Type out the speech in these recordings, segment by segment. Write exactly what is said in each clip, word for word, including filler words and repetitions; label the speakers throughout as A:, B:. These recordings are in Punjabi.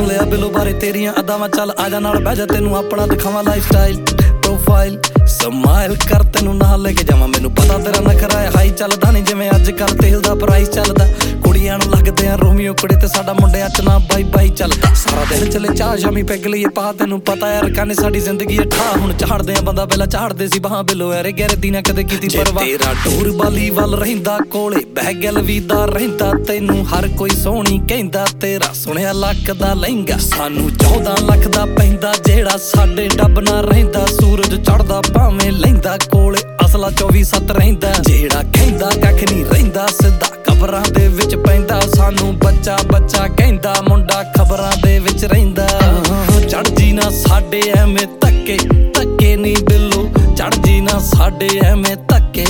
A: ਸੁਣ ਲਿਆ ਬਿੱਲੋ ਬਾਰੇ ਤੇਰੀਆਂ ਅਦਾਵਾਂ, ਚੱਲ ਆਜਾ ਨਾਲ ਬਹਿ ਜਾ ਤੈਨੂੰ ਆਪਣਾ ਦਿਖਾਵਾਂ ਲਾਈਫ ਸਟਾਈਲ ਪ੍ਰੋਫਾਈਲ। ਸਮਾਈਲ ਕਰ ਤੈਨੂੰ ਨਾਲ ਲੈ ਕੇ ਜਾਵਾਂ, ਮੈਨੂੰ ਪਤਾ ਤੇਰਾ ਨਖਰਾ ਹੈ ਹਾਈ, ਚੱਲਦਾ ਨਹੀਂ ਜਿਵੇਂ ਅੱਜ ਕੱਲ ਤੇਲ ਦਾ ਪ੍ਰਾਈਸ ਚੱਲਦਾ। ਕੁੜੀਆਂ ਨੂੰ ਲੱਗਦੇ ਆ ਰੋਮੀਓ ਕੁੜੀ ਤੇ ਸਾਡਾ ਮੁੰਡਿਆਂ ਚ ਨਾ ਬਾਈ ਬਾਈ ਚੱਲਦਾ। ਸਾਰਾ ਦਿਨ ਚਲੇ ਚਾਹ ਸ਼ਾਮੀ ਪੈਗ ਲਈਏ ਪਾ, ਤੈਨੂੰ ਪਤਾ ਯਾਰ ਕਾਨੇ ਸਾਡੀ ਜ਼ਿੰਦਗੀ ਹੈ ਠਾ। ਹੁਣ ਝਾੜਦੇ ਆ ਬੰਦਾ ਪਹਿਲਾਂ ਝਾੜਦੇ ਸੀ ਬਾਹਾਂ ਬਿੱਲੋ ਐਰੇ ਗੈਰੇ ਦੀ ਨਾ ਕਦੇ ਕੀਤੀ ਪਰਵਾਹ। ਤੇਰਾ ਟੂਰ ਬਾਲੀ ਵੱਲ ਰਹਿੰਦਾ ਕੋਲੇ ਬਹਿ ਗਿਆ ਲਵੀਦਾ ਰਹਿੰਦਾ, ਤੈਨੂੰ ਹਰ ਕੋਈ ਸੋਹਣੀ ਕਹਿੰਦਾ, ਤੇਰਾ ਸੁਣਿਆ ਲੱਕ ਦਾ ਲਹਿੰਗਾ। ਸਾਨੂੰ ਚੌਦਾਂ ਲੱਖ ਦਾ ਪੈਂਦਾ ਜਿਹੜਾ ਸਾਡੇ ਡੱਬ ਨਾ ਰਹਿੰਦਾ, ਸੂਰਜ ਚੜਦਾ ਭਾਵੇਂ ਲੈਂਦਾ ਕੋਲੇ ਅਸਲਾ ਚੌਵੀ ਸੱਤ ਰਹਿੰਦਾ। ਜਿਹੜਾ ਕਹਿੰਦਾ ਕੱਖ ਨਹੀਂ ਰਹਿੰਦਾ ਸਿੱਧਾ ਖਬਰਾਂ ਦੇ ਵਿੱਚ ਪੈਂਦਾ, ਸਾਨੂੰ ਬੱਚਾ ਬੱਚਾ ਕਹਿੰਦਾ ਮੁੰਡਾ ਖਬਰਾਂ ਦੇ ਵਿੱਚ ਰਹਿੰਦਾ। ਚੜ੍ਹਦੀ ਨਾ ਸਾਡੇ ਐਵੇਂ ਧੱਕੇ ਧੱਕੇ ਨਹੀਂ ਬਿੱਲੋ, ਚੜ੍ਹਦੀ ਨਾ ਸਾਡੇ ਐਵੇਂ ਧੱਕੇ,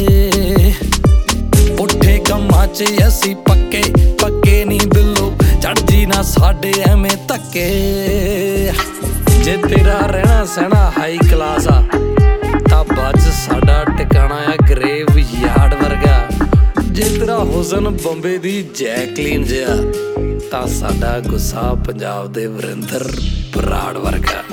A: ਪੁੱਠੇ ਕੰਮਾਂ ਚ ਅਸੀਂ ਪੱਕੇ ਪੱਕੇ ਨਹੀਂ ਬਿੱਲੋ, ਚੜ੍ਹਦੀ ਨਾ ਸਾਡੇ ਐਵੇਂ ਧੱਕੇ। ਜੇ ਤੇਰਾ ਰਹਿਣਾ ਸਹਿਣਾ ਹਾਈ ਕਲਾਸ ਆ ਤਾਂ ਬੱਜ ਸਾਡਾ ਟਿਕਾਣਾ ਆ ਗਰੇਵ ਯਾਰਡ ਵਰਗਾ। ਜੇ ਤੇਰਾ ਹੁਸਨ ਬੰਬੇ ਦੀ ਜੈਕਲੀਨ ਜਿਹਾ ਤਾਂ ਸਾਡਾ ਗੁੱਸਾ ਪੰਜਾਬ ਦੇ ਵਰਿੰਦਰ ਬਰਾੜ ਵਰਗਾ।